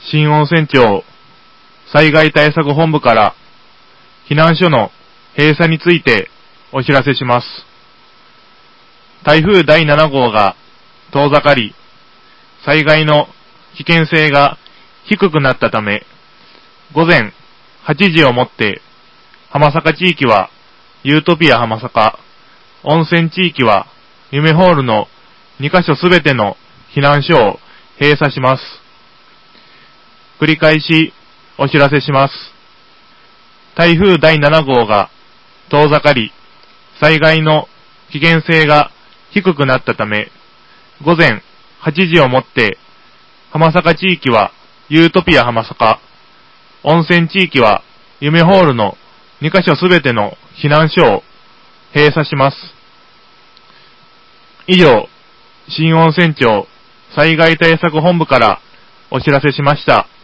新温泉町災害対策本部から避難所の閉鎖についてお知らせします。台風第7号が遠ざかり、災害の危険性が低くなったため、午前8時をもって浜坂地域はユートピア浜坂、温泉地域は夢ホールの2カ所すべての避難所を閉鎖します。繰り返しお知らせします。台風第7号が遠ざかり、災害の危険性が低くなったため、午前8時をもって浜坂地域はユートピア浜坂、温泉地域は夢ホールの2カ所すべての避難所を閉鎖します。以上、新温泉町災害対策本部からお知らせしました。